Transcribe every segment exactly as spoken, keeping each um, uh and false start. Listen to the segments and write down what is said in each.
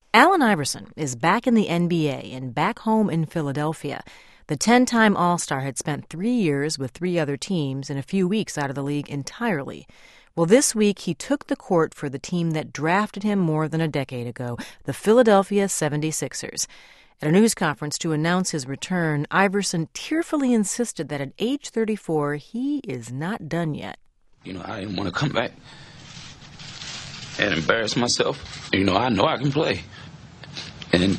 Allen Iverson is back in the N B A and back home in Philadelphia. The ten-time All-Star had spent three years with three other teams and a few weeks out of the league entirely. Well, this week he took the court for the team that drafted him more than a decade ago, the Philadelphia seventy-sixers. At a news conference to announce his return, Iverson tearfully insisted that at age thirty-four, he is not done yet. You know, I didn't want to come back and embarrass myself. You know, I know I can play, and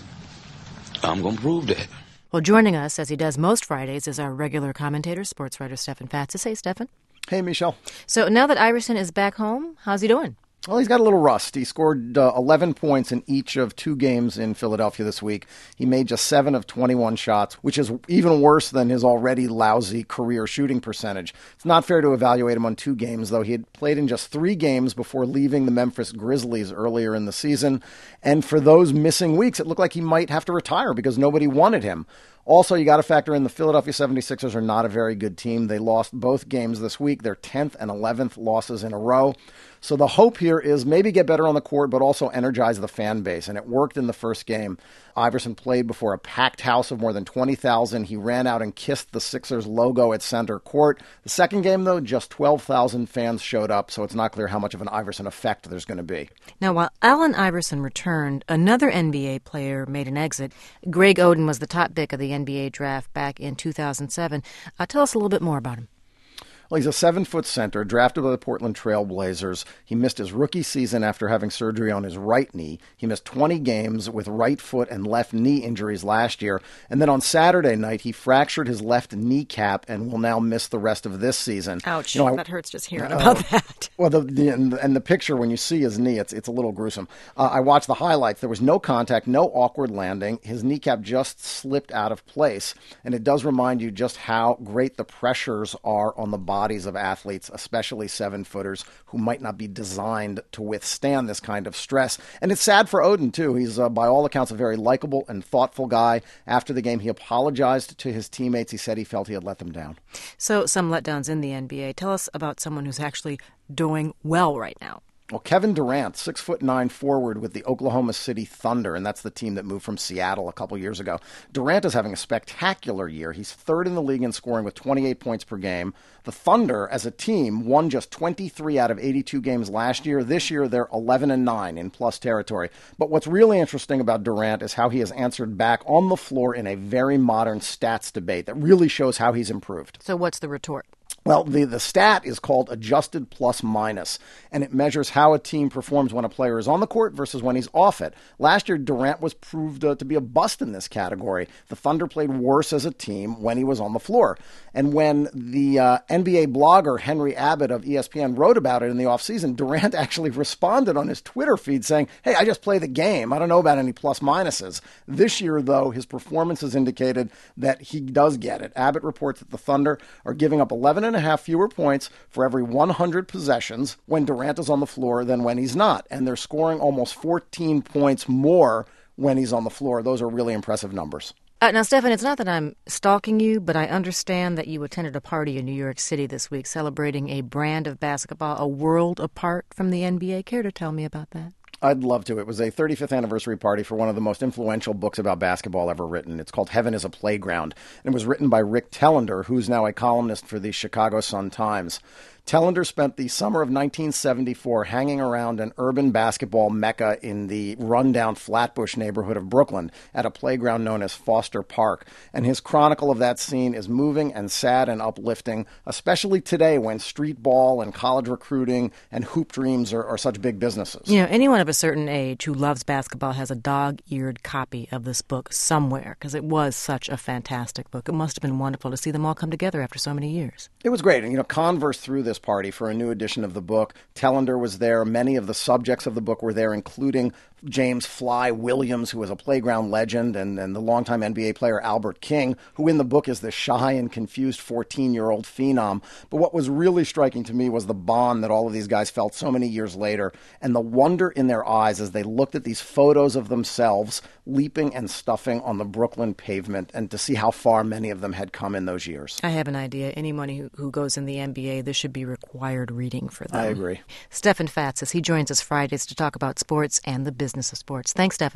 I'm going to prove that. Well, joining us, as he does most Fridays, is our regular commentator, sports writer Stefan Fatsis. Hey, Stefan. Hey, Michelle. So now that Iverson is back home, how's he doing? Well, he's got a little rust. He scored uh, eleven points in each of two games in Philadelphia this week. He made just seven of twenty-one shots, which is even worse than his already lousy career shooting percentage. It's not fair to evaluate him on two games, though. He had played in just three games before leaving the Memphis Grizzlies earlier in the season. And for those missing weeks, it looked like he might have to retire because nobody wanted him. Also, you got to factor in the Philadelphia seventy-sixers are not a very good team. They lost both games this week, their tenth and eleventh losses in a row. So the hope here is maybe get better on the court, but also energize the fan base. And it worked in the first game. Iverson played before a packed house of more than twenty thousand. He ran out and kissed the Sixers logo at center court. The second game, though, just twelve thousand fans showed up, so it's not clear how much of an Iverson effect there's going to be. Now, while Allen Iverson returned, another N B A player made an exit. Greg Oden was the top pick of the N B A draft back in two thousand seven. Uh, tell us a little bit more about him. Well, he's a seven-foot center, drafted by the Portland Trail Blazers. He missed his rookie season after having surgery on his right knee. He missed twenty games with right foot and left knee injuries last year. And then on Saturday night, he fractured his left kneecap and will now miss the rest of this season. Ouch. You know, I, that hurts just hearing uh, about that. Well, the, the and, and the picture, when you see his knee, it's, it's a little gruesome. Uh, I watched the highlights. There was no contact, no awkward landing. His kneecap just slipped out of place. And it does remind you just how great the pressures are on the bodies of athletes, especially seven-footers, who might not be designed to withstand this kind of stress. And it's sad for Oden, too. He's, uh, by all accounts, a very likable and thoughtful guy. After the game, he apologized to his teammates. He said he felt he had let them down. So some letdowns in the N B A. Tell us about someone who's actually doing well right now. Well, Kevin Durant, six foot nine forward with the Oklahoma City Thunder, and that's the team that moved from Seattle a couple years ago. Durant is having a spectacular year. He's third in the league in scoring with twenty-eight points per game. The Thunder, as a team, won just twenty-three out of eighty-two games last year. This year, they're eleven and nine in plus territory. But what's really interesting about Durant is how he has answered back on the floor in a very modern stats debate that really shows how he's improved. So what's the retort? Well, the, the stat is called adjusted plus minus, and it measures how a team performs when a player is on the court versus when he's off it. Last year, Durant was proved uh, to be a bust in this category. The Thunder played worse as a team when he was on the floor. And when the uh, N B A blogger Henry Abbott of E S P N wrote about it in the offseason, Durant actually responded on his Twitter feed saying, hey, I just play the game. I don't know about any plus minuses. This year, though, his performance has indicated that he does get it. Abbott reports that the Thunder are giving up eleven and a half fewer points for every one hundred possessions when Durant is on the floor than when he's not. And they're scoring almost fourteen points more when he's on the floor. Those are really impressive numbers. Uh, now, Stefan, it's not that I'm stalking you, but I understand that you attended a party in New York City this week celebrating a brand of basketball a world apart from the N B A. Care to tell me about that? I'd love to. It was a thirty-fifth anniversary party for one of the most influential books about basketball ever written. It's called Heaven is a Playground, and it was written by Rick Tellender, who's now a columnist for the Chicago Sun-Times. Tellender spent the summer of nineteen seventy-four hanging around an urban basketball mecca in the rundown Flatbush neighborhood of Brooklyn at a playground known as Foster Park. And his chronicle of that scene is moving and sad and uplifting, especially today when street ball and college recruiting and hoop dreams are, are such big businesses. You know, anyone of a certain age who loves basketball has a dog-eared copy of this book somewhere, because it was such a fantastic book. It must have been wonderful to see them all come together after so many years. It was great. And, you know, Converse threw this party for a new edition of the book. Tellender was there. Many of the subjects of the book were there, including James Fly Williams, who was a playground legend, and, and the longtime N B A player Albert King, who in the book is the shy and confused fourteen-year-old phenom. But what was really striking to me was the bond that all of these guys felt so many years later, and the wonder in their eyes as they looked at these photos of themselves leaping and stuffing on the Brooklyn pavement, and to see how far many of them had come in those years. I have an idea. Anyone who, who goes in the N B A, this should be required reading for them. I agree. Stefan Fatsis, he joins us Fridays to talk about sports and the business of sports. Thanks, Stefan.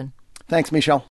Thanks, Michel.